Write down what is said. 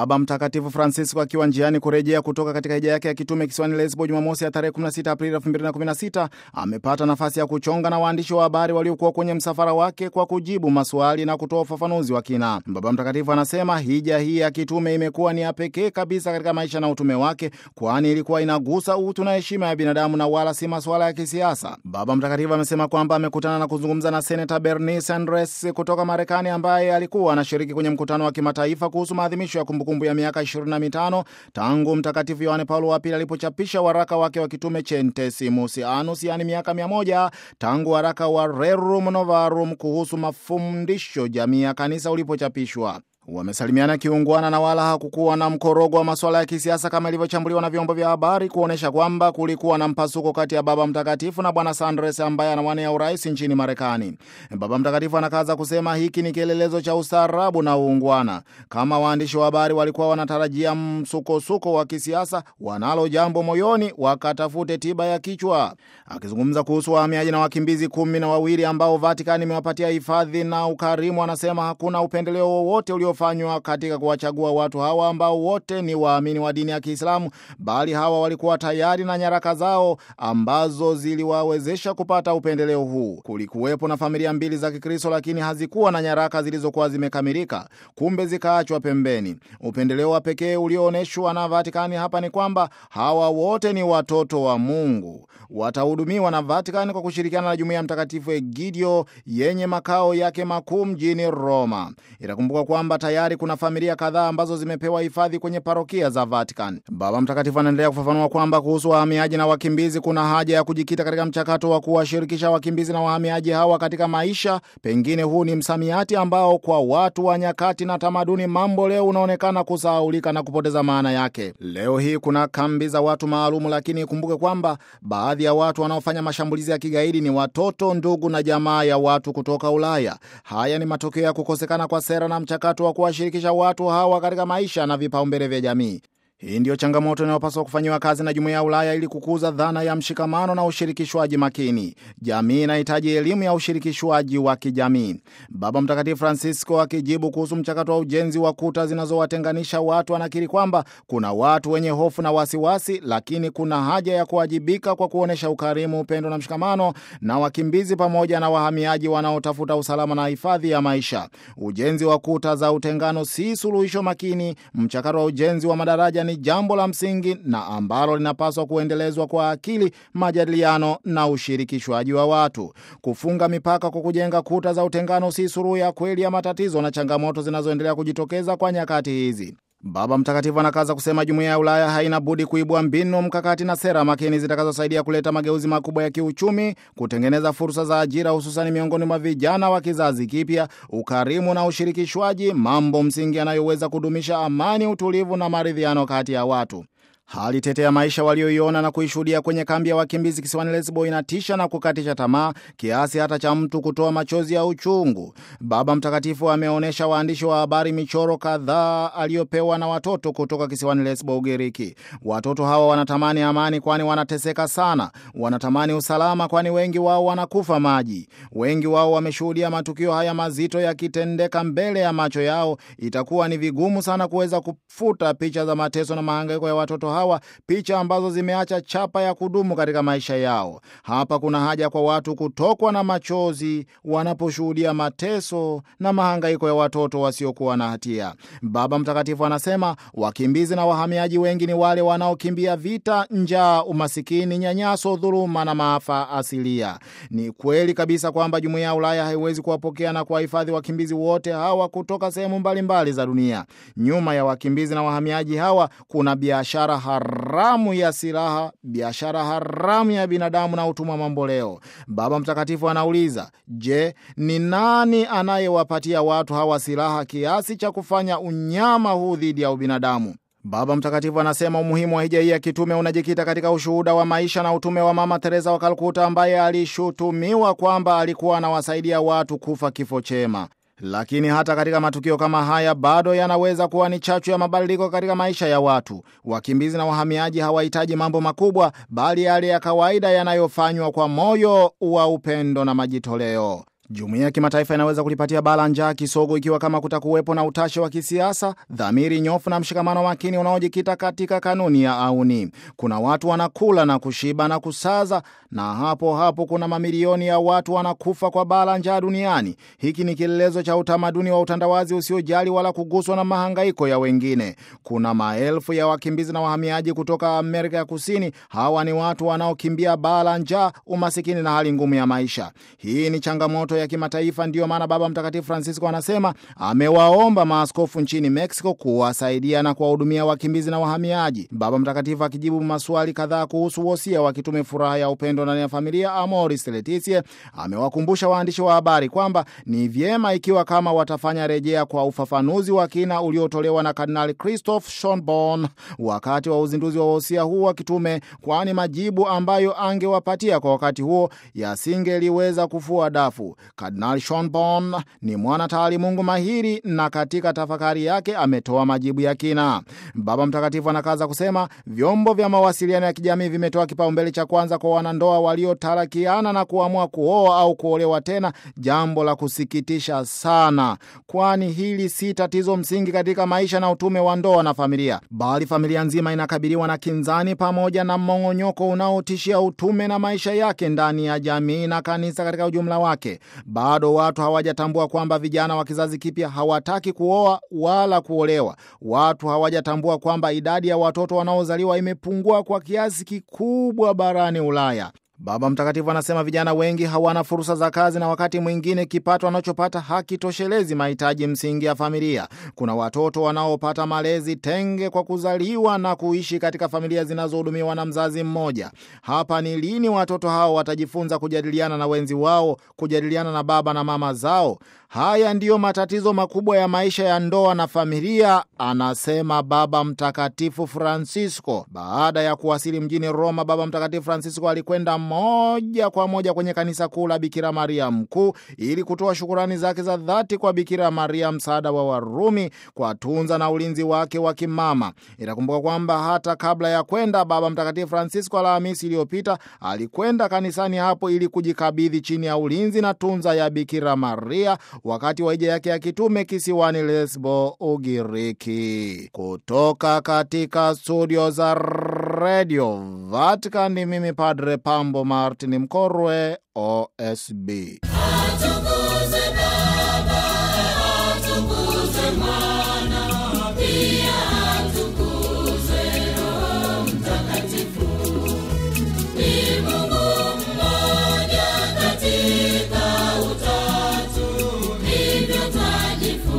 Baba Mtakatifu Francisco akiwa njiani kurejea kutoka katika hija yake ya kitume kisiwani Lesbo Jumamosi ya tarehe 16 Aprili 2016 amepata nafasi ya kuchonga na waandishi wa habari waliokuwa kwenye msafara wake kwa kujibu maswali na kutoa ufafanuzi wa kina. Baba Mtakatifu anasema hija hii ya kitume imekuwa ni ya pekee kabisa katika maisha na utume wake, kwani ilikuwa inagusa utu na heshima ya binadamu na wala si masuala ya kisiasa. Baba Mtakatifu amesema kwamba amekutana na kuzungumza na Senator Bernie Sanders kutoka Marekani, ambaye alikuwa anashiriki kwenye mkutano wa kimataifa kuhusu maadhimisho ya kumbukumbu ya miaka 25 tangu Mtakatifu Yohane Paulo wa Pili alipochapisha waraka wake wa kitume Centesimus Annus, yani miaka 100 tangu waraka wa Rerum Novarum kuhusu mafundisho jamii ya kanisa ulipochapishwa. Wamesalimiana kiungwana na wala hakukuwa na mkorogo wa masuala ya kisiasa kama ilivyochambuliwa na vyombo vya habari kuonesha kwamba kulikuwa na mpasuko kati ya Baba Mtakatifu na Bwana Sanders ambaye anawania urais nchini Marekani. Baba Mtakatifu anakaza kusema hiki ni kielelezo cha ustaarabu na uungwana. Kama waandishi wa habari walikuwa wanatarajia msukosuko wa kisiasa, wanalo jambo moyoni, wakatafute tiba ya kichwa. Akizungumza kuhusu wahamiaji na wakimbizi 12 ambao Vatikani imewapatia hifadhi na ukarimu, anasema hakuna upendeleo wowote uliofanywa katika kuwachagua watu hawa ambao wote ni waamini wa dini ya Kiislamu, bali hawa walikuwa tayari na nyaraka zao ambazo ziliwawezesha kupata upendeleo huu. Kulikuwepo na familia 2 za Kikristo, lakini hazikuwa na nyaraka zilizokuwa zimekamilika, kumbe zikaachwa pembeni. Upendeleo wa pekee uliooneshwa na Vatikani hapa ni kwamba hawa wote ni watoto wa Mungu, watahudumiwa na Vatikani kwa kushirikiana na Jumuiya Mtakatifu Egidio yenye makao yake makuu mjini Roma. Itakumbuka kwamba tayari kuna familia kadhaa ambazo zimepewa hifadhi kwenye parokia za Vatican. Baba Mtakatifu anaendelea kufafanua kwamba kuhusu wahamiaji na wakimbizi kuna haja ya kujikita katika mchakato wa kuwashirikisha wakimbizi na wahamiaji hawa katika maisha. Pengine huu ni msamiati ambao kwa watu wa nyakati na tamaduni mambo leo unaonekana kusahaulika na kupoteza maana yake. Leo hii kuna kambi za watu maalumu, lakini ikumbuke kwamba baadhi ya watu wanaofanya mashambulizi ya kigaidi ni watoto, ndugu na jamaa ya watu kutoka Ulaya. Haya ni matokeo ya kukosekana kwa sera na mchakato wa kuwashirikisha watu hawa katika maisha na vipaumbele vya jamii. Hii ndiyo changamoto inayopaswa kufanyiwa kazi na Jumuiya ya Ulaya ili kukuza dhana ya mshikamano na ushirikishwaji makini. Jamii inahitaji elimu ya ushirikishwaji wa kijamii. Baba Mtakatifu Francisco akijibu kuhusu mchakato wa ujenzi wa kuta zinazowatenganisha watu anakiri kwamba kuna watu wenye hofu na wasiwasi, lakini kuna haja ya kuwajibika kwa kuonesha ukarimu, upendo na mshikamano na wakimbizi pamoja na wahamiaji wanaotafuta usalama na hifadhi ya maisha. Ujenzi wa kuta za utengano si suluhisho makini. Mchakato wa ujenzi wa madaraja ni jambo la msingi na ambalo linapaswa kuendelezwa kwa akili, majadiliano na ushirikishwaji wa watu. Kufunga mipaka kwa kujenga kuta za utengano si suluhu ya kweli ya matatizo na changamoto zinazoendelea kujitokeza kwa nyakati hizi. Baba Mtakatifu anakaza kusema Jumuiya ya Ulaya haina budi kuibua mbinu, mkakati na sera makini zitakazosaidia kuleta mageuzi makubwa ya kiuchumi, kutengeneza fursa za ajira hususan miongoni mwa vijana wa kizazi kipya, ukarimu na ushirikishwaji, mambo msingi yanayoweza kudumisha amani, utulivu na maridhiano kati ya watu. Hali tete ya maisha walioiona na kuishuhudia kwenye kambi ya wakimbizi kisiwani Lesbo inatisha na kukatisha tamaa kiasi hata cha mtu kutoa machozi ya uchungu. Baba Mtakatifu ameonesha waandishi wa habari michoro kadhaa aliyopewa na watoto kutoka kisiwani Lesbo, Ugiriki. Watoto hawa wanatamani amani kwani wanateseka sana. Wanatamani usalama kwani wengi wao wanakufa maji. Wengi wao wameshuhudia matukio haya mazito yakitendeka mbele ya macho yao. Itakuwa ni vigumu sana kuweza kufuta picha za mateso na mahangaiko ya watoto hawa, picha ambazo zimeacha chapa ya kudumu katika maisha yao. Hapa kuna haja kwa watu kutokwa na machozi wanaposhuhudia mateso na mahangaiko ya watoto wasiokuwa na hatia. Baba Mtakatifu anasema wakimbizi na wahamiaji wengi ni wale wanaokimbia vita, njaa, umasikini, nyanyaso, dhuluma na maafa asilia. Ni kweli kabisa kwamba Jumuiya ya Ulaya haiwezi kuwapokea na kuwahifadhi wakimbizi wote hawa kutoka sehemu mbalimbali za dunia. Nyuma ya wakimbizi na wahamiaji hawa kuna biashara haramu ya silaha, biashara haramu ya binadamu na utumwa mamboleo. Baba Mtakatifu anauliza, je, ni nani anayewapatia watu hawa silaha kiasi cha kufanya unyama huu dhidi ya ubinadamu? Baba Mtakatifu anasema umuhimu wa hija hii ya kitume unajikita katika ushuhuda wa maisha na utume wa Mama Teresa wa Kalkuta, ambaye alishutumiwa kwamba alikuwa anawasaidia watu kufa kifo chema. Lakini hata katika matukio kama haya bado yanaweza kuwa ni chachu ya mabadiliko katika maisha ya watu. Wakimbizi na wahamiaji hawahitaji mambo makubwa, bali yale ya kawaida yanayofanywa kwa moyo wa upendo na majitoleo. Jumuiya ya kimataifa inaweza kulipatia bara njaa kisogo ikiwa kama kutakuwepo na utashi wa kisiasa, dhamiri nyofu na mshikamano makini unaojikita katika kanuni ya auni. Kuna watu wanakula na kushiba na kusaza, na hapo hapo kuna mamilioni ya watu wanakufa kwa bara njaa duniani. Hiki ni kielelezo cha utamaduni wa utandawazi usiojali wala kuguswa na mahangaiko ya wengine. Kuna maelfu ya wakimbizi na wahamiaji kutoka Amerika ya Kusini. Hawa ni watu wanaokimbia bara njaa, umasikini na hali ngumu ya maisha. Hii ni changamoto ya kimataifa. Ndio maana Baba Mtakatifu Francisco anasema amewaomba maaskofu nchini Mexico kuwasaidia na kuwahudumia wakimbizi na wahamiaji. Baba Mtakatifu akijibu maswali kadhaa kuhusu wosia wa kitume Furaha ya Upendo ndani ya Familia, Amoris Laetitia, amewakumbusha waandishi wa habari kwamba ni vyema ikiwa kama watafanya rejea kwa ufafanuzi wa kina uliotolewa na Kardinali Christoph Schonborn wakati wa uzinduzi wa wosia huu wa kitume, kwani majibu ambayo angewapatia kwa wakati huo yasingeliweza kufua dafu. Kardinali Schonborn ni mwana taalimungu mahiri na katika tafakari yake ametoa majibu ya kina. Baba Mtakatifu anakaza kusema vyombo vya mawasiliano ya kijamii vimetoa kipaumbele cha kwanza kwa wanandoa waliotarakiana na kuamua kuoa au kuolewa tena, jambo la kusikitisha sana, kwani hili si tatizo msingi katika maisha na utume wa ndoa na familia, bali familia nzima inakabiliwa na kinzani pamoja na mmong'onyoko unaotishia utume na maisha yake ndani ya jamii na kanisa katika ujumla wake. Bado watu hawajatambua kwamba vijana wa kizazi kipya hawataki kuoa wala kuolewa. Watu hawajatambua kwamba idadi ya watoto wanaozaliwa imepungua kwa kiasi kikubwa barani Ulaya. Baba Mtakatifu anasema vijana wengi hawana fursa za kazi na wakati mwingine kipato wanachopata hakitoshelezi mahitaji msingi ya familia. Kuna watoto wanaopata malezi tenge kwa kuzaliwa na kuishi katika familia zinazohudumiwa na mzazi mmoja. Hapa ni lini watoto hao watajifunza kujadiliana na wenzi wao, kujadiliana na baba na mama zao? Haya ndiyo matatizo makubwa ya maisha ya ndoa na familia, anasema Baba Mtakatifu Francisco. Baada ya kuwasili mjini Roma, Baba Mtakatifu Francisco alikwenda moja kwa moja kwenye kanisa kuu la Bikira Maria Mkuu ili kutoa shukurani zake za dhati kwa Bikira Maria, msaada wa Warumi, kwa tunza na ulinzi wake wa kimama. Itakumbuka kwamba hata kabla ya kwenda, Baba Mtakatifu Francisco Alhamisi iliyopita alikwenda kanisani hapo ili kujikabidhi chini ya ulinzi na tunza ya Bikira Maria wakati wa hija yake ya kitume kisiwani Lesbo, Ugiriki. Kutoka katika studio za Radio Vatican, ni mimi Padre Pambo Martin Mkorwe, OSB. Atukuze Baba, atukuze Mwana, pia atukuze Roho Mtakatifu. Ni Mungu mmoja katika Utatu, hivyo twajifunza